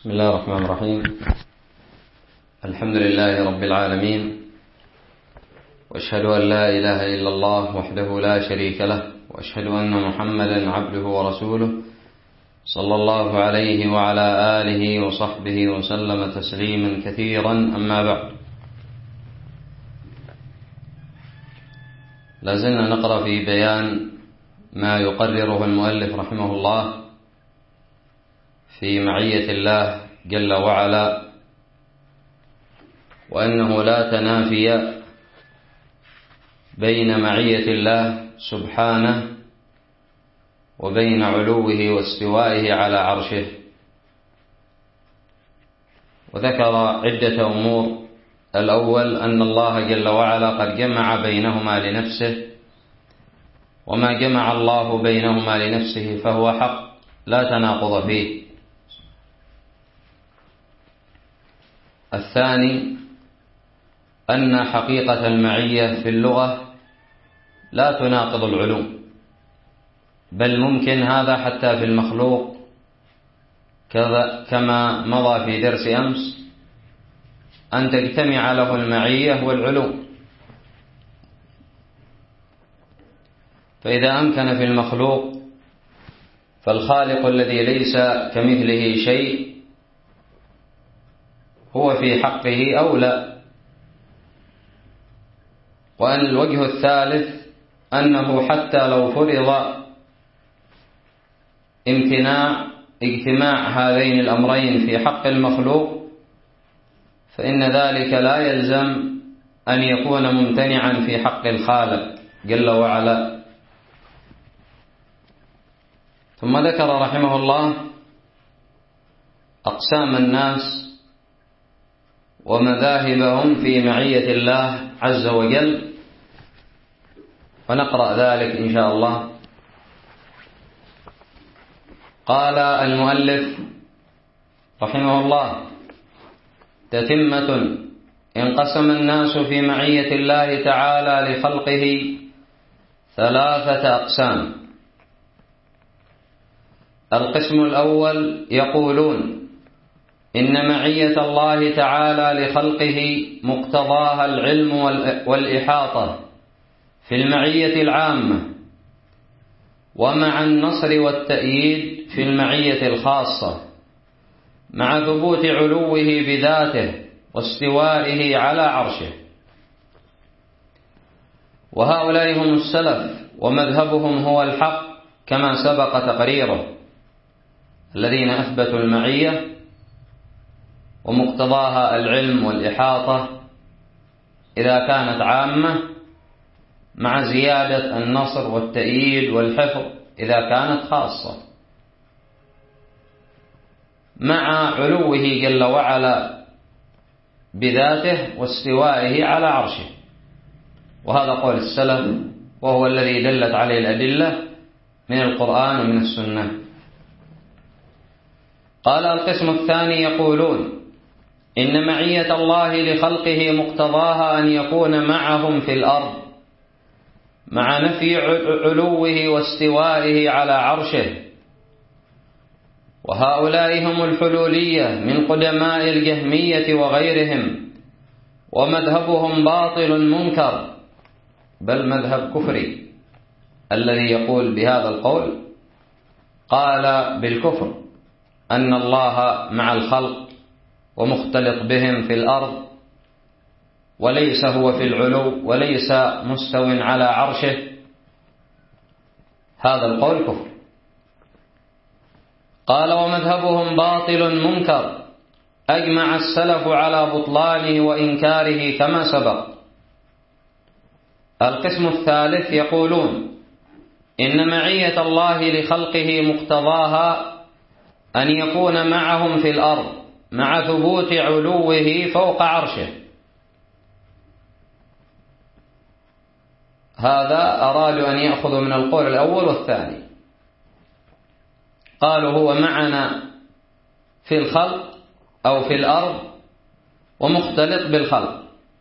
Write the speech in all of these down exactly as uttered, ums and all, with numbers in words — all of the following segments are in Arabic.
بسم الله الرحمن الرحيم. الحمد لله رب العالمين، وأشهد أن لا إله إلا الله وحده لا شريك له، وأشهد أن محمدا عبده ورسوله صلى الله عليه وعلى آله وصحبه وسلم تسليما كثيرا. أما بعد، لازلنا نقرأ في بيان ما يقرره المؤلف رحمه الله في معية الله جل وعلا، وأنه لا تنافي بين معية الله سبحانه وبين علوه واستوائه على عرشه. وذكر عدة أمور. الأول أن الله جل وعلا قد جمع بينهما لنفسه، وما جمع الله بينهما لنفسه فهو حق لا تناقض فيه. الثاني أن حقيقة المعية في اللغة لا تناقض العلوم، بل ممكن هذا حتى في المخلوق، كما مضى في درس أمس، أن تجتمع له المعية والعلوم. فإذا أمكن في المخلوق فالخالق الذي ليس كمثله شيء هو في حقه أولى. وأن الوجه الثالث أنه حتى لو فرض امتناع اجتماع هذين الأمرين في حق المخلوق، فإن ذلك لا يلزم أن يكون ممتنعا في حق الخالق جل وعلا. ثم ذكر رحمه الله أقسام الناس ومذاهبهم في معية الله عز وجل، ونقرأ ذلك إن شاء الله. قال المؤلف رحمه الله: تتمة. انقسم الناس في معية الله تعالى لخلقه ثلاثة أقسام. القسم الأول يقولون إن معية الله تعالى لخلقه مقتضاها العلم والإحاطة في المعية العامة، ومع النصر والتأييد في المعية الخاصة، مع ثبوت علوه بذاته واستوائه على عرشه. وهؤلاء هم السلف، ومذهبهم هو الحق كما سبق تقريره، الذين أثبتوا المعية ومقتضاها العلم والإحاطة إذا كانت عامة، مع زيادة النصر والتأييد والحفظ إذا كانت خاصة، مع علوه جل وعلا بذاته واستوائه على عرشه. وهذا قول السلف، وهو الذي دلت عليه الأدلة من القرآن ومن السنة. قال القسم الثاني يقولون إن معية الله لخلقه مقتضاها أن يكون معهم في الأرض، مع نفي علوه واستوائه على عرشه. وهؤلاء هم الحلولية من قدماء الجهمية وغيرهم، ومذهبهم باطل منكر، بل مذهب كفري. الذي يقول بهذا القول قال بالكفر، أن الله مع الخلق ومختلط بهم في الأرض، وليس هو في العلو، وليس مستو على عرشه. هذا القول كفر. قال ومذهبهم باطل منكر، أجمع السلف على بطلانه وإنكاره كما سبق. القسم الثالث يقولون إن معية الله لخلقه مقتضاها أن يكون معهم في الأرض، مع ثبوت علوه فوق عرشه. هذا أرادوا أن يأخذوا من القول الأول والثاني. قالوا هو معنا في الخلق أو في الأرض ومختلط بالخلق،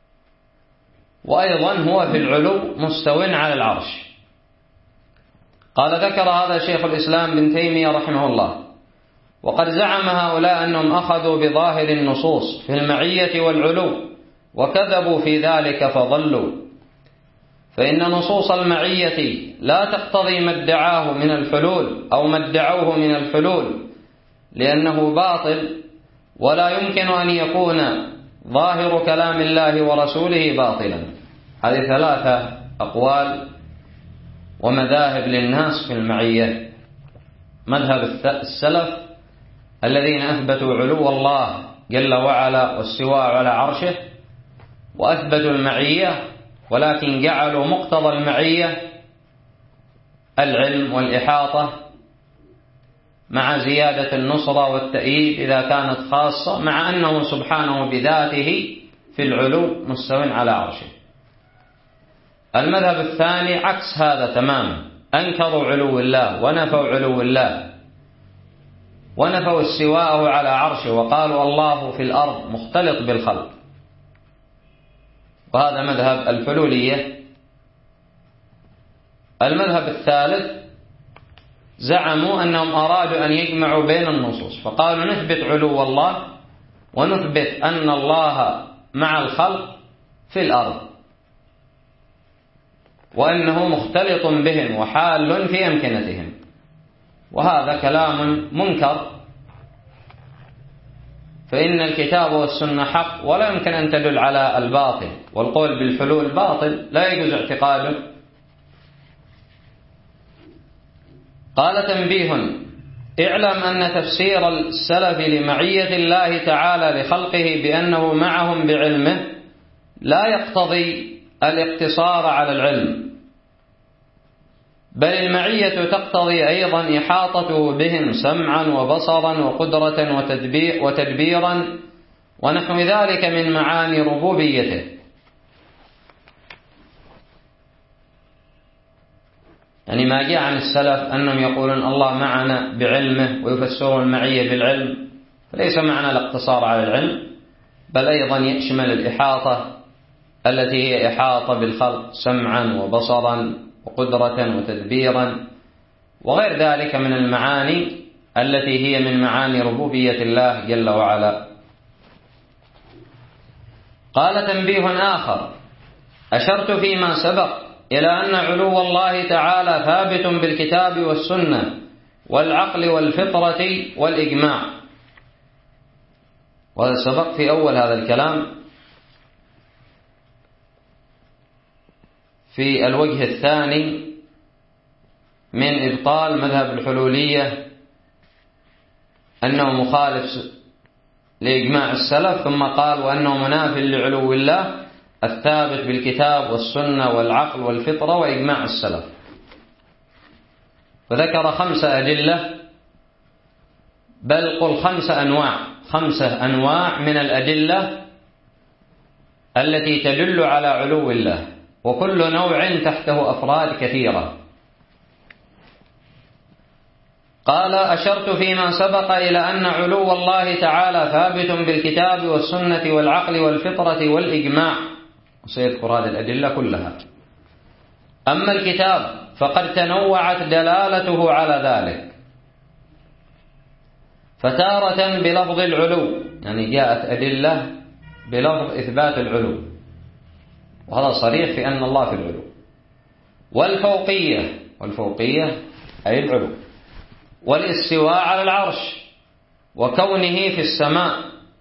وأيضا هو في العلو مستو على العرش. قال ذكر هذا شيخ الإسلام بن تيمية رحمه الله وقد زعم هؤلاء أنهم أخذوا بظاهر النصوص في المعية والعلو وكذبوا في ذلك فضلوا، فإن نصوص المعية لا تقتضي ما ادعاه من الحلول أو ما ادعوه من الحلول، لأنه باطل، ولا يمكن أن يكون ظاهر كلام الله ورسوله باطلا. هذه ثلاثة أقوال ومذاهب للناس في المعية: مذهب السلف الذين أثبتوا علو الله جل وعلا واستواء على عرشه وأثبتوا المعية، ولكن جعلوا مقتضى المعية العلم والإحاطة مع زيادة النصرة والتأييد إذا كانت خاصة، مع أنه سبحانه بذاته في العلو مستو على عرشه. المذهب الثاني عكس هذا تماما، أنكروا علو الله ونفوا علو الله ونفوا استواءه على عرشه، وقالوا الله في الأرض مختلط بالخلق، وهذا مذهب الحلولية. المذهب الثالث زعموا أنهم أرادوا أن يجمعوا بين النصوص، فقالوا نثبت علو الله ونثبت أن الله مع الخلق في الأرض، وأنه مختلط بهم وحال في أمكنتهم، وهذا كلام منكر، فإن الكتاب والسنة حق ولا يمكن أن تدل على الباطل، والقول بالحلول باطل لا يجوز اعتقاده. قال: تنبيه: اعلم أن تفسير السلف لمعية الله تعالى لخلقه بأنه معهم بعلمه لا يقتضي الاقتصار على العلم، بل المعية تقتضي أيضا إحاطته بهم سمعا وبصرا وقدرة وتدبير وتدبيرا ونحو ذلك من معاني ربوبيته. يعني ما جاء عن السلف أنهم يقولون الله معنا بعلمه ويفسرون المعية بالعلم، فليس معنى الاقتصار على العلم، بل أيضا يشمل الإحاطة التي هي إحاطة بالخلق سمعا وبصرا وقدرة وتدبيرا وغير ذلك من المعاني التي هي من معاني ربوبية الله جل وعلا. قال: تنبيه آخر: أشرت فيما سبق إلى أن علو الله تعالى ثابت بالكتاب والسنة والعقل والفطرة والإجماع. وهذا سبق في أول هذا الكلام في الوجه الثاني من إبطال مذهب الحلولية أنه مخالف لإجماع السلف، ثم قال: وأنه مناف لعلو الله الثابت بالكتاب والسنة والعقل والفطرة وإجماع السلف. وذكر خمسة أدلة، بل قل خمسة أنواع خمسة أنواع من الأدلة التي تدل على علو الله، وكل نوع تحته أفراد كثيرة. قال: أشرت فيما سبق إلى أن علو الله تعالى ثابت بالكتاب والسنة والعقل والفطرة والإجماع، وسيذكر هذه الأدلة كلها. أما الكتاب فقد تنوعت دلالته على ذلك، فتارة بلفظ العلو، يعني جاءت أدلة بلفظ إثبات العلو، وهذا صريح في أن الله في العلو، والفوقية، والفوقية أي العلو، والاستواء على العرش، وكونه في السماء،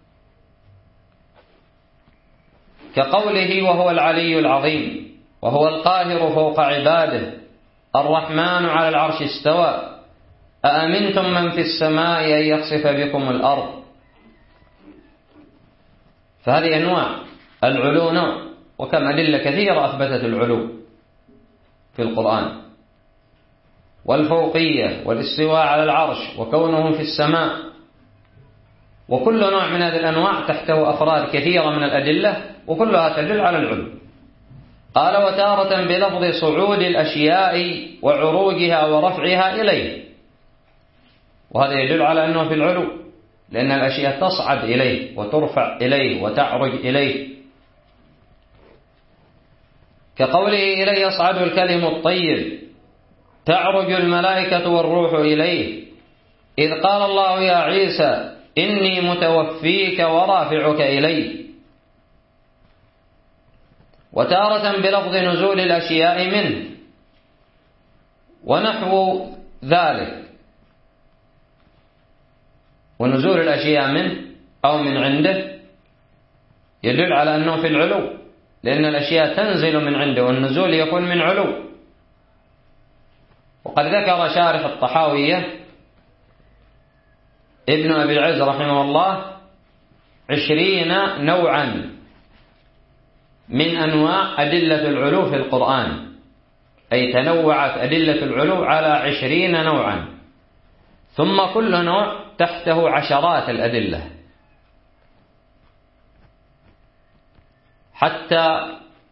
كقوله: وهو العلي العظيم، وهو القاهر فوق عباده، الرحمن على العرش استوى، أأمنتم من في السماء أن يخسف بكم الأرض. فهذه أنواع العلو نوع، وكم أدلة كثيرة أثبتت العلو في القرآن، والفوقية والاستواء على العرش وكونه في السماء، وكل نوع من هذه الأنواع تحته أفراد كثيرة من الأدلة وكلها تدل على العلو. قال: وتارة بلفظ صعود الأشياء وعروجها ورفعها إليه، وهذا يدل على أنه في العلو، لأن الأشياء تصعد إليه وترفع إليه وتعرج إليه، كقوله: إليه يصعد الكلم الطيب، تعرج الملائكة والروح إليه، إذ قال الله يا عيسى إني متوفيك ورافعك إلي، وتارة بلفظ نزول الأشياء منه ونحو ذلك. ونزول الأشياء منه أو من عنده يدل على أنه في العلو، لأن الأشياء تنزل من عنده والنزول يكون من علو. وقد ذكر شارح الطحاوية ابن أبي العز رحمه الله عشرين نوعا من أنواع أدلة العلو في القرآن، أي تنوعت أدلة العلو على عشرين نوعا، ثم كل نوع تحته عشرات الأدلة، حتى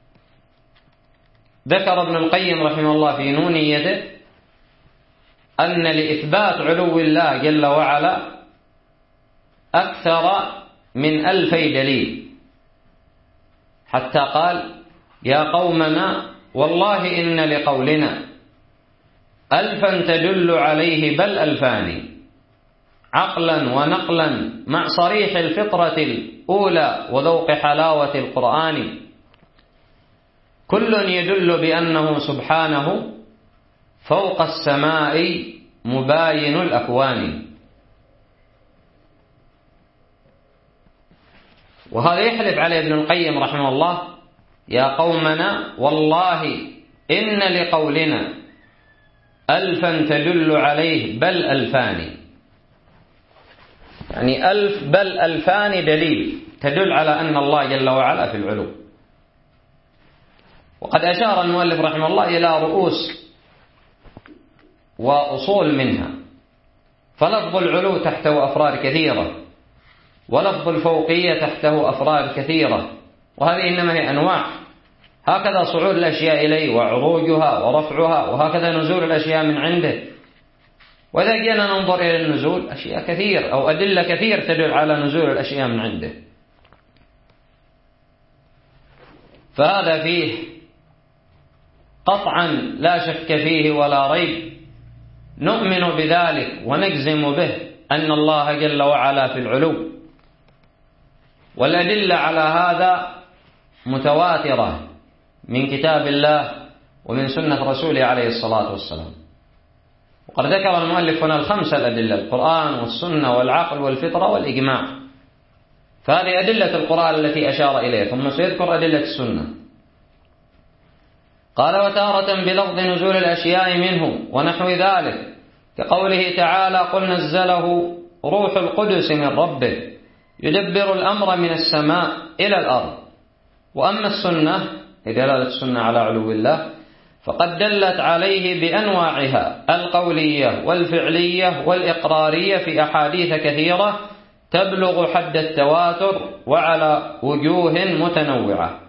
ذكر ابن القيم رحمه الله في نونيته أن لإثبات علو الله جل وعلا أكثر من ألفي دليل، حتى قال يا قومنا والله إن لقولنا ألفا تدل عليه بل ألفان، عقلا ونقلا مع صريح الفطرة الأولى وذوق حلاوة القرآن، كل يدل بأنه سبحانه فوق السماء مباين الأكوان. وهذا يحلف عليه ابن القيم رحمه الله يا قومنا والله إن لقولنا ألفا تدل عليه بل ألفان، يعني ألف بل ألفان دليل تدل على أن الله جل وعلا في العلو. وقد أشار المؤلف رحمه الله إلى رؤوس وأصول منها، فلفظ العلو تحته أفراد كثيرة، ولفظ الفوقية تحته أفراد كثيرة، وهذه إنما هي أنواع، هكذا صعود الأشياء إليه وعروجها ورفعها، وهكذا نزول الأشياء من عنده. وإذا جينا ننظر إلى النزول أشياء كثير أو أدلة كثير تدل على نزول الأشياء من عنده، فهذا فيه قطعا لا شك فيه ولا ريب، نؤمن بذلك ونجزم به أن الله جل وعلا في العلو، والأدلة على هذا متواترة من كتاب الله ومن سنة رسوله عليه الصلاة والسلام. وقد ذكر المؤلف هنا الخمسة الأدلة: القرآن والسنة والعقل والفطرة والإجماع، فهذه أدلة القرآن التي أشار إليها، ثم سيذكر أدلة السنة. قال وتارة بلفظ نزول الأشياء منه ونحو ذلك، كقوله تعالى قل نزله روح القدس من ربه يدبر الأمر من السماء إلى الأرض. وأما السنة دلالة السنة على علو الله فقد دلت عليه بأنواعها القولية والفعلية والإقرارية في أحاديث كثيرة تبلغ حد التواتر وعلى وجوه متنوعة.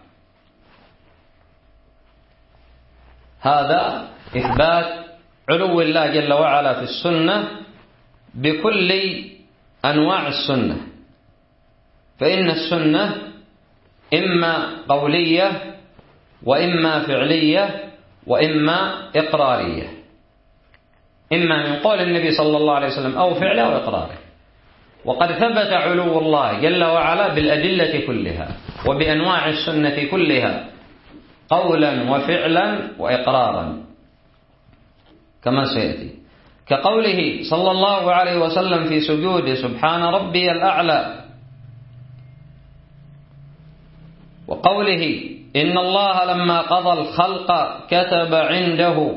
هذا إثبات علو الله جل وعلا في السنة بكل أنواع السنة، فإن السنة إما قولية وإما فعلية وإما إقرارية، إما من قول النبي صلى الله عليه وسلم أو فعله أو إقراره. وقد ثبت علو الله جل وعلا بالأدلة كلها وبأنواع السنة كلها قولا وفعلا وإقرارا كما سيأتي، كقوله صلى الله عليه وسلم في سجود سبحان ربي الأعلى، وقوله إن الله لما قضى الخلق كتب عنده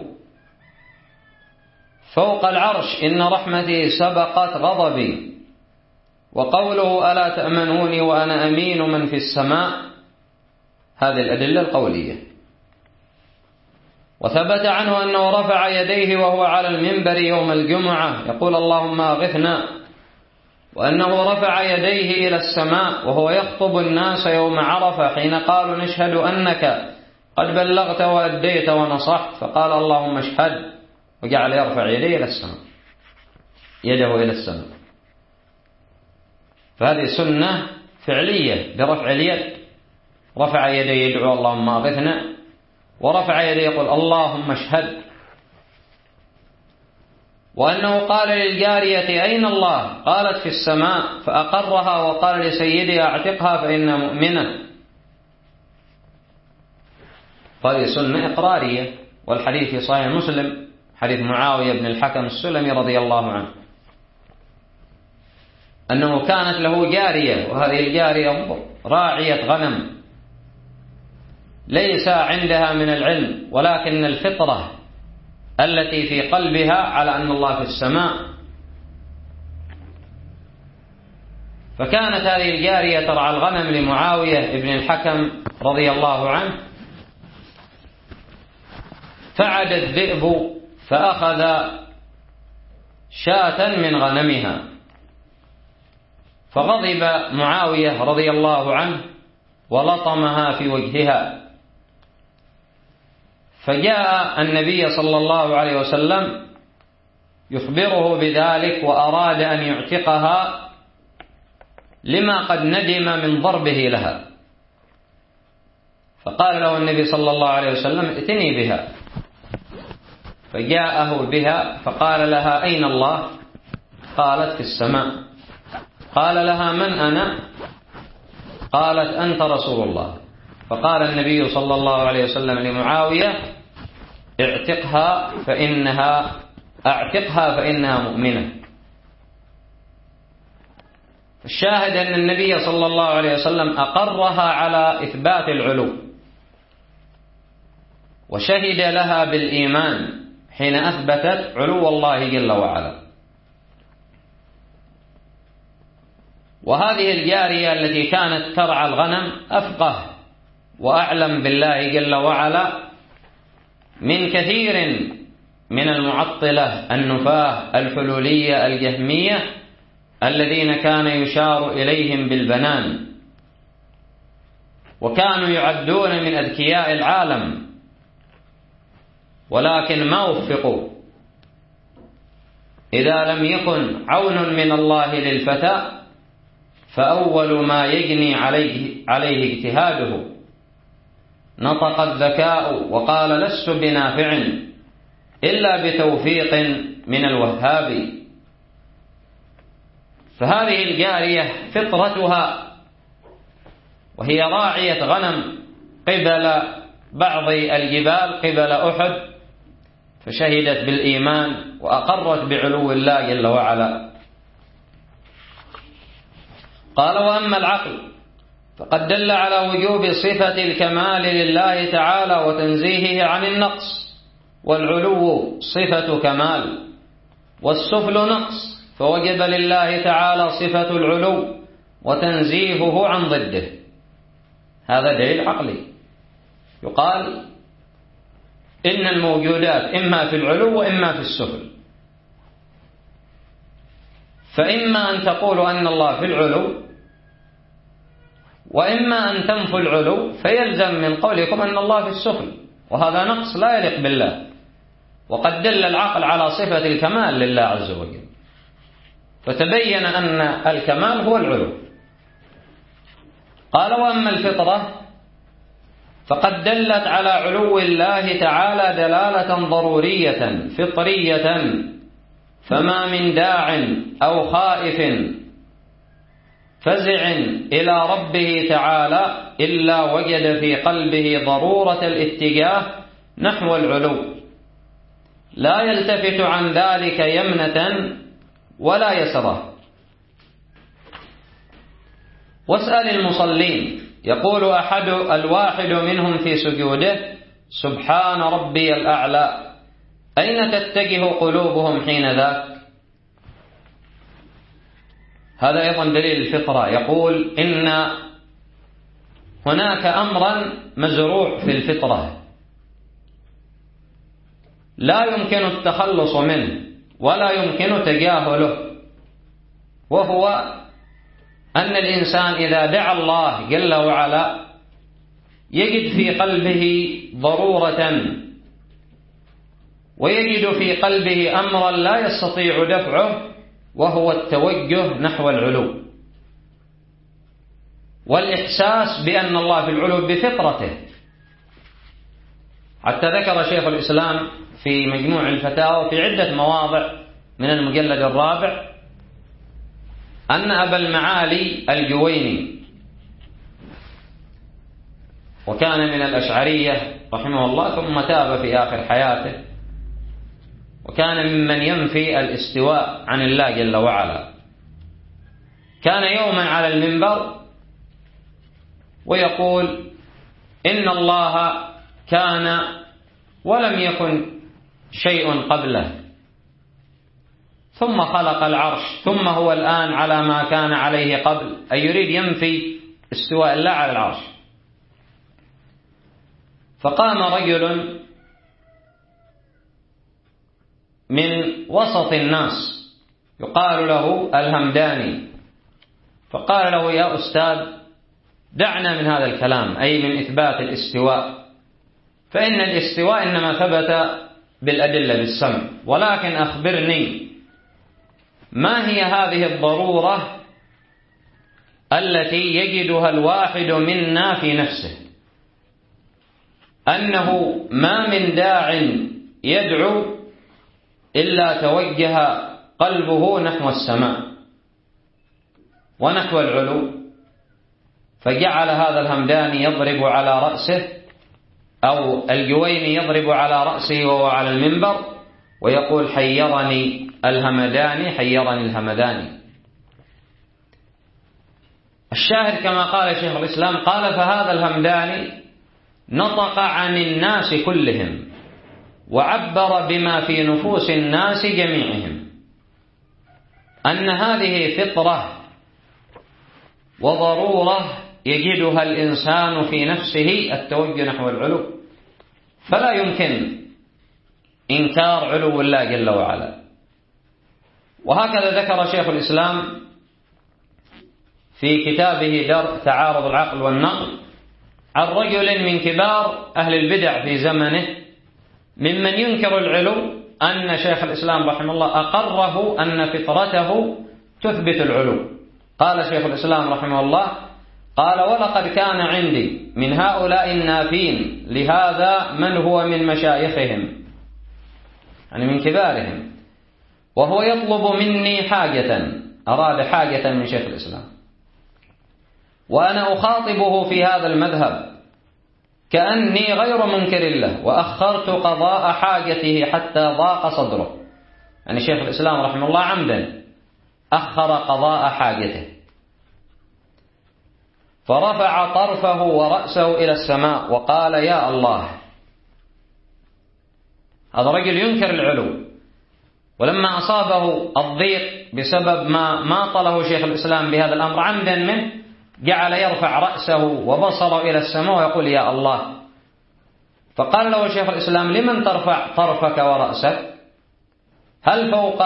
فوق العرش إن رحمتي سبقت غضبي، وقوله ألا تأمنوني وأنا أمين من في السماء. هذه الأدلة القولية. وثبت عنه أنه رفع يديه وهو على المنبر يوم الجمعة يقول اللهم أغثنا، وأنه رفع يديه إلى السماء وهو يخطب الناس يوم عرفة حين قالوا نشهد أنك قد بلغت وأديت ونصحت، فقال اللهم اشهد، وجعل يرفع يديه إلى السماء، يده إلى السماء. فهذه سنة فعلية برفع اليد، رفع يديه يدعو اللهم أغثنا، ورفع يديه يقول اللهم اشهد. وأنه قال للجارية أين الله؟ قالت في السماء، فأقرها وقال لسيدي أعتقها فإنها مؤمنة. هذه سنة إقرارية، والحديث في صحيح مسلم حديث معاوية بن الحكم السلمي رضي الله عنه أنه كانت له جارية، وهذه الجارية راعية غنم، ليس عندها من العلم ولكن الفطرة التي في قلبها على أن الله في السماء. فكانت هذه الجارية ترعى الغنم لمعاوية بن الحكم رضي الله عنه، فعد الذئب فأخذ شاة من غنمها، فغضب معاوية رضي الله عنه ولطمها في وجهها، فجاء النبي صلى الله عليه وسلم يخبره بذلك وأراد أن يعتقها لما قد ندم من ضربه لها، فقال له النبي صلى الله عليه وسلم ائتني بها، فجاءه بها فقال لها أين الله؟ قالت في السماء. قال لها من أنا؟ قالت أنت رسول الله. فقال النبي صلى الله عليه وسلم لمعاوية اعتقها فإنها اعتقها فإنها مؤمنة. الشاهد أن النبي صلى الله عليه وسلم أقرها على إثبات العلو، وشهد لها بالإيمان حين أثبتت علو الله جل وعلا. وهذه الجارية التي كانت ترعى الغنم أفقه وأعلم بالله جل وعلا من كثير من المعطلة النفاة الحلولية الجهمية الذين كان يشار إليهم بالبنان، وكانوا يعدون من أذكياء العالم، ولكن ما وفقوا. إذا لم يكن عون من الله للفتى فأول ما يجني عليه, عليه اجتهاده. نطق الذكاء وقال لست بنافع إلا بتوفيق من الوهاب. فهذه الجارية فطرتها وهي راعية غنم قبل بعض الجبال قبل أحد، فشهدت بالإيمان وأقرت بعلو الله جل وعلا. قال وأما العقل فقد دل على وجوب صفة الكمال لله تعالى وتنزيهه عن النقص، والعلو صفة كمال والسفل نقص، فوجب لله تعالى صفة العلو وتنزيهه عن ضده. هذا دليل عقلي. يقال إن الموجودات إما في العلو وإما في السفل، فإما أن تقولوا أن الله في العلو، وإما أن تنفوا العلو، فيلزم من قولكم أن الله في السفل، وهذا نقص لا يليق بالله. وقد دل العقل على صفة الكمال لله عز وجل، فتبين أن الكمال هو العلو. قال وأما الفطرة فقد دلت على علو الله تعالى دلالة ضرورية فطرية، فما من داع أو خائف فزع إلى ربه تعالى إلا وجد في قلبه ضرورة الاتجاه نحو العلو، لا يلتفت عن ذلك يمنة ولا يسرة. واسأل المصلين، يقول أحد الواحد منهم في سجوده سبحان ربي الأعلى، أين تتجه قلوبهم حين ذاك؟ هذا أيضا دليل الفطرة. يقول إن هناك أمرا مزروع في الفطرة لا يمكن التخلص منه ولا يمكن تجاهله، وهو أن الإنسان إذا دعا الله جل وعلا يجد في قلبه ضرورة، ويجد في قلبه أمرا لا يستطيع دفعه، وهو التوجه نحو العلو والإحساس بأن الله في العلو بفطرته. حتى ذكر شيخ الإسلام في مجموع الفتاوى في عدة مواضع من المجلد الرابع أن أبا المعالي الجويني، وكان من الأشعرية رحمه الله ثم تاب في آخر حياته، وكان ممن ينفي الاستواء عن الله جل وعلا، كان يوما على المنبر ويقول إن الله كان ولم يكن شيء قبله، ثم خلق العرش، ثم هو الآن على ما كان عليه قبل، أي يريد ينفي استواء الله على العرش. فقام رجل من وسط الناس يقال له الهمداني، فقال له يا أستاذ دعنا من هذا الكلام، أي من إثبات الاستواء، فإن الاستواء إنما ثبت بالأدلة بالسمع، ولكن أخبرني ما هي هذه الضرورة التي يجدها الواحد منا في نفسه، أنه ما من داع يدعو إلا توجه قلبه نحو السماء ونحو العلو، فجعل هذا الهمداني يضرب على رأسه، أو الجويني يضرب على رأسه وهو على المنبر ويقول حيرني الهمداني حيرني الهمداني. الشاهد كما قال شيخ الإسلام قال فهذا الهمداني نطق عن الناس كلهم وعبر بما في نفوس الناس جميعهم، أن هذه فطرة وضرورة يجدها الإنسان في نفسه التوجه نحو العلو، فلا يمكن إنكار علو الله جل وعلا. وهكذا ذكر شيخ الإسلام في كتابه درء تعارض العقل والنقل عن رجل من كبار أهل البدع في زمنه ممن ينكر العلو، أن شيخ الإسلام رحمه الله أقره أن فطرته تثبت العلو. قال شيخ الإسلام رحمه الله قال ولقد كان عندي من هؤلاء النافين لهذا من هو من مشايخهم، يعني من كبارهم، وهو يطلب مني حاجة، أراد حاجة من شيخ الإسلام، وأنا أخاطبه في هذا المذهب كأني غير منكر له، وأخرت قضاء حاجته حتى ضاق صدره، يعني شيخ الإسلام رحمه الله عمدا أخر قضاء حاجته، فرفع طرفه ورأسه إلى السماء وقال يا الله. هذا رجل ينكر العلو، ولما أصابه الضيق بسبب ما ماطله شيخ الإسلام بهذا الأمر عمدا منه، جعل يرفع رأسه وبصره إلى السماء ويقول يا الله. فقال له شيخ الإسلام لمن ترفع طرفك ورأسك؟ هل فوق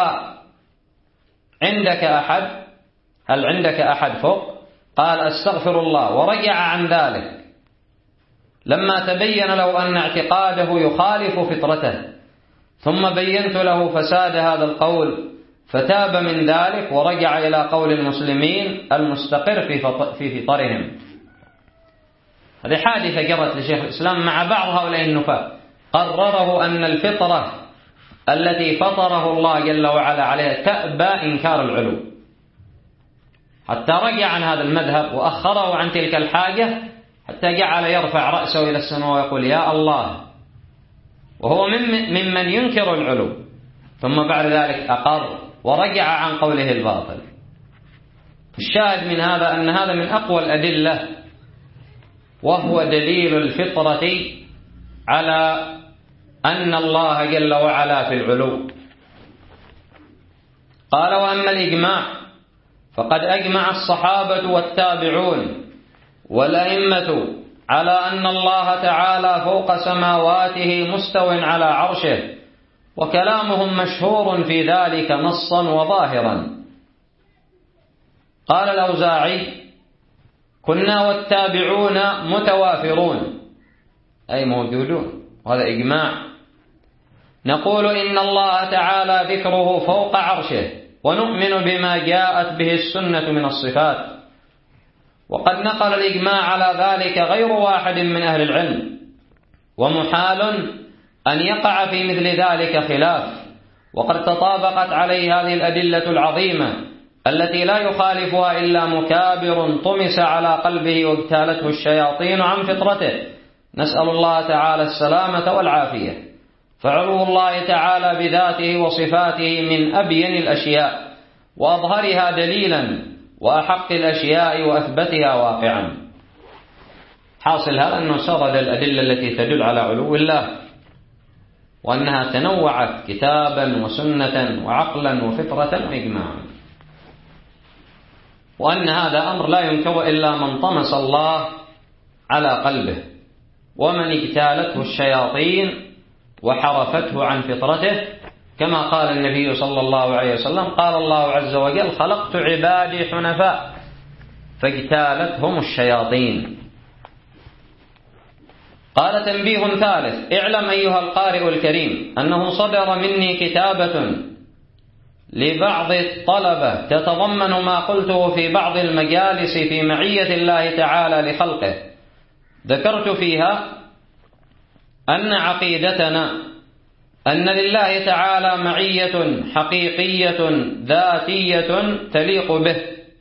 عندك أحد؟ هل عندك أحد فوق؟ قال أستغفر الله، ورجع عن ذلك لما تبين له أن اعتقاده يخالف فطرته، ثم بينت له فساد هذا القول فتاب من ذلك ورجع إلى قول المسلمين المستقر في فطرهم. هذه حادثة جرت لشيخ الإسلام مع بعض هؤلاء النفاة، قرره أن الفطرة التي فطره الله جل وعلا عليها تأبى إنكار العلو، حتى رجع عن هذا المذهب وأخره عن تلك الحاجة حتى جعل يرفع رأسه إلى السماء ويقول يا الله، وهو ممن ينكر العلو، ثم بعد ذلك أقر ورجع عن قوله الباطل. الشاهد من هذا أن هذا من أقوى الأدلة، وهو دليل الفطرة على أن الله جل وعلا في العلو. قال وأما الإجماع فقد أجمع الصحابة والتابعون والأئمة على أن الله تعالى فوق سماواته مستو على عرشه، وكلامهم مشهور في ذلك نصا وظاهرا. قال الأوزاعي كنا والتابعون متوافرون، أي موجودون، وهذا إجماع. نقول إن الله تعالى ذكره فوق عرشه، ونؤمن بما جاءت به السنة من الصفات، وقد نقل الإجماع على ذلك غير واحد من أهل العلم، ومحال أن يقع في مثل ذلك خلاف، وقد تطابقت عليه هذه الأدلة العظيمة التي لا يخالفها إلا مكابر طمس على قلبه واجتالته الشياطين عن فطرته، نسأل الله تعالى السلامة والعافية. فعلو الله تعالى بذاته وصفاته من أبين الأشياء وأظهرها دليلا وأحق الأشياء وأثبتها واقعا. حاصل هذا أنه سرد الأدلة التي تدل على علو الله، وأنها تنوعت كتابا وسنة وعقلا وفطرة وإجماعا، وأن هذا أمر لا ينكر إلا من طمس الله على قلبه ومن اجتالته الشياطين وحرفته عن فطرته، كما قال النبي صلى الله عليه وسلم: قال الله عز وجل: خلقت عبادي حنفاء فاجتالتهم الشياطين. قال: تنبيه ثالث: اعلم أيها القارئ الكريم أنه صدر مني كتابة لبعض الطلبة تتضمن ما قلته في بعض المجالس في معية الله تعالى لخلقه، ذكرت فيها أن عقيدتنا أن لله تعالى معية حقيقية ذاتية تليق به،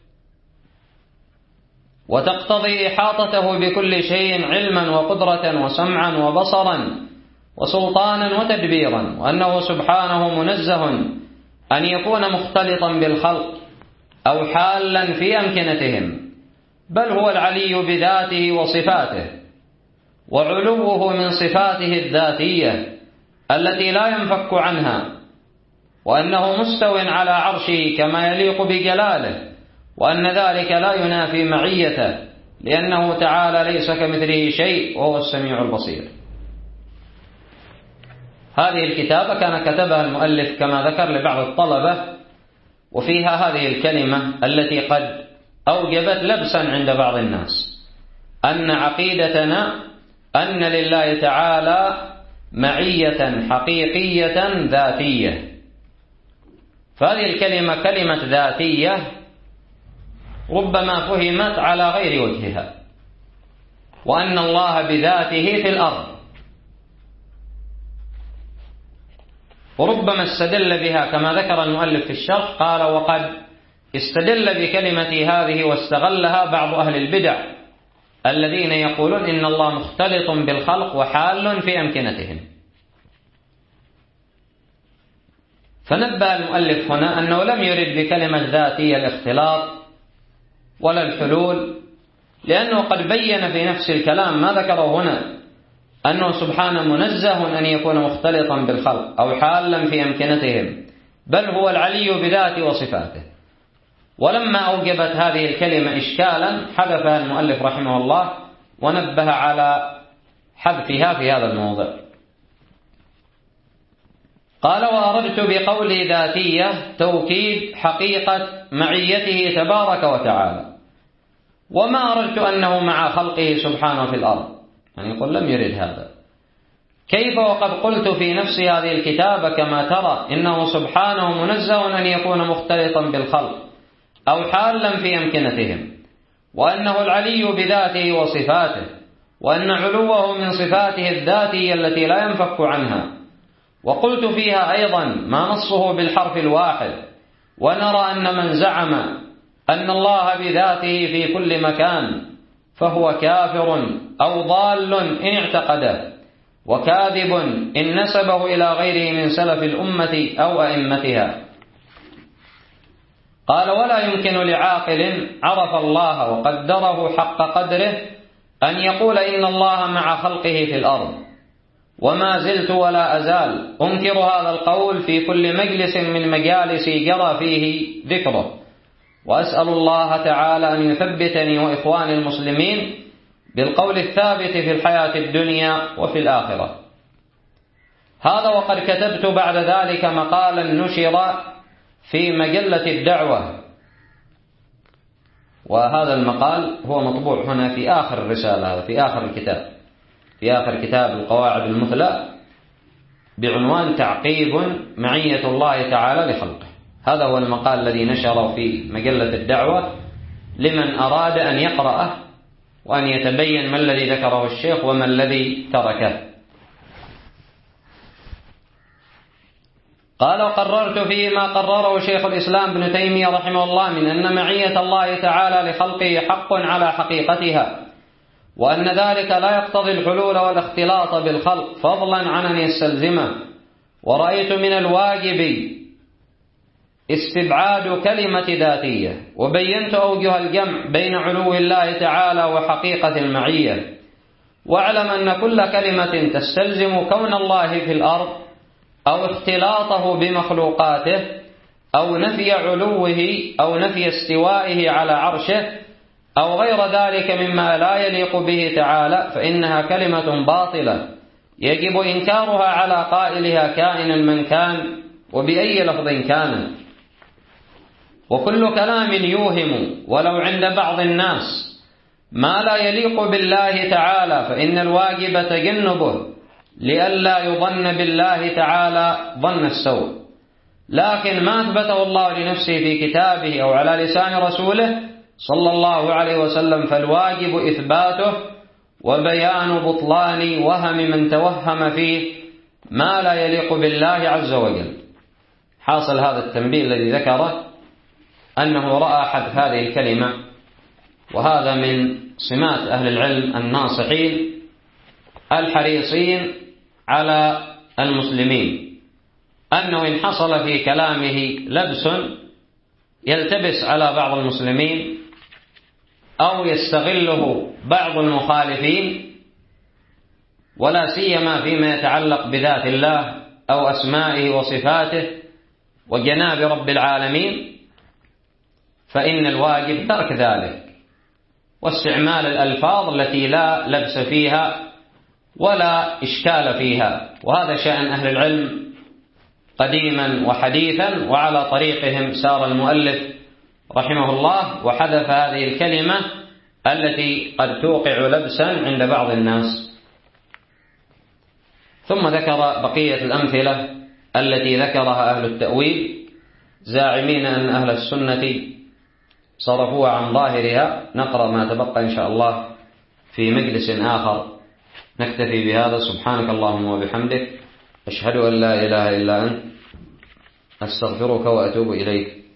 وتقتضي إحاطته بكل شيء علما وقدرة وسمعا وبصرا وسلطانا وتدبيرا، وأنه سبحانه منزه أن يكون مختلطا بالخلق أو حالا في أمكنتهم، بل هو العلي بذاته وصفاته، وعلوه من صفاته الذاتية التي لا ينفك عنها، وأنه مستو على عرشه كما يليق بجلاله، وأن ذلك لا ينافي معيته، لأنه تعالى ليس كمثله شيء وهو السميع البصير. هذه الكتابة كان كتبها المؤلف كما ذكر لبعض الطلبة، وفيها هذه الكلمة التي قد أوجبت لبسا عند بعض الناس، أن عقيدتنا أن لله تعالى معية حقيقية ذاتية. فهذه الكلمة كلمة ذاتية ربما فهمت على غير وجهها، وأن الله بذاته في الأرض، وربما استدل بها كما ذكر المؤلف في الشرح، قال: وقد استدل بكلمة هذه واستغلها بعض أهل البدع الذين يقولون إن الله مختلط بالخلق وحال في أمكنتهم. فنبه المؤلف هنا أنه لم يرد بكلمة ذاتية الاختلاط ولا الحلول، لأنه قد بين في نفس الكلام ما ذكره هنا أنه سبحانه منزه أن يكون مختلطا بالخلق أو حالا في أمكنتهم، بل هو العلي بذاته وصفاته. ولما أوجبت هذه الكلمة إشكالا حذفها المؤلف رحمه الله، ونبه على حذفها في هذا الموضع. قال: وأردت بقولي ذاتية توكيد حقيقة معيته تبارك وتعالى، وما أردت أنه مع خلقه سبحانه في الأرض، يعني يقول لم يرد هذا. كيف وقد قلت في نفس هذه الكتابة كما ترى إنه سبحانه منزه أن يكون مختلطا بالخلق أو حالا في أمكنتهم، وأنه العلي بذاته وصفاته، وأن علوه من صفاته الذاتية التي لا ينفك عنها. وقلت فيها أيضا ما نصه بالحرف الواحد، ونرى أن من زعم أن الله بذاته في كل مكان فهو كافر أو ضال إن اعتقده، وكاذب إن نسبه إلى غيره من سلف الأمة أو أئمتها. قال: ولا يمكن لعاقل عرف الله وقدره حق قدره أن يقول إن الله مع خلقه في الأرض، وما زلت ولا أزال أنكر هذا القول في كل مجلس من مجالس جرى فيه ذكره، وأسأل الله تعالى أن يثبتني وإخواني المسلمين بالقول الثابت في الحياة الدنيا وفي الآخرة. هذا وقد كتبت بعد ذلك مقالا نشر في مجلة الدعوة، وهذا المقال هو مطبوع هنا في آخر الرسالة، في آخر الكتاب، في آخر كتاب القواعد المثلى، بعنوان تعقيب معية الله تعالى لخلقه. هذا هو المقال الذي نشره في مجلة الدعوة لمن أراد أن يقرأه وأن يتبين ما الذي ذكره الشيخ وما الذي تركه. قال: وقررت فيه ما قرره شيخ الإسلام ابن تيمية رحمه الله من أن معية الله تعالى لخلقه حق على حقيقتها، وأن ذلك لا يقتضي الحلول والاختلاط بالخلق فضلا عن أن يستلزمه. ورأيت من الواجب استبعاد كلمة ذاتية، وبينت أوجه الجمع بين علو الله تعالى وحقيقة المعية. واعلم أن كل كلمة تستلزم كون الله في الأرض أو اختلاطه بمخلوقاته أو نفي علوه أو نفي استوائه على عرشه أو غير ذلك مما لا يليق به تعالى فإنها كلمة باطلة يجب إنكارها على قائلها كائنا من كان وبأي لفظ كان. وكل كلام يوهم ولو عند بعض الناس ما لا يليق بالله تعالى فإن الواجب تجنبه لئلا يظن بالله تعالى ظن السوء. لكن ما أثبته الله لنفسه في كتابه أو على لسان رسوله صلى الله عليه وسلم فالواجب إثباته وبيان بطلان وهم من توهم فيه ما لا يليق بالله عز وجل. حاصل هذا التنبيه الذي ذكره أنه رأى حذف هذه الكلمة، وهذا من سمات أهل العلم الناصحين الحريصين على المسلمين، أنه إن حصل في كلامه لبس يلتبس على بعض المسلمين أو يستغله بعض المخالفين، ولا سيما فيما يتعلق بذات الله أو أسمائه وصفاته وجناب رب العالمين، فإن الواجب ترك ذلك واستعمال الألفاظ التي لا لبس فيها ولا إشكال فيها. وهذا شأن أهل العلم قديما وحديثا، وعلى طريقهم سار المؤلف رحمه الله وحذف هذه الكلمة التي قد توقع لبسا عند بعض الناس. ثم ذكر بقية الأمثلة التي ذكرها أهل التأويل زاعمين أن أهل السنة صرفوها عن ظاهرها. نقرأ ما تبقى إن شاء الله في مجلس آخر. نكتفي بهذا. سبحانك اللهم وبحمدك، أشهد أن لا إله إلا أنت، أستغفرك وأتوب إليك.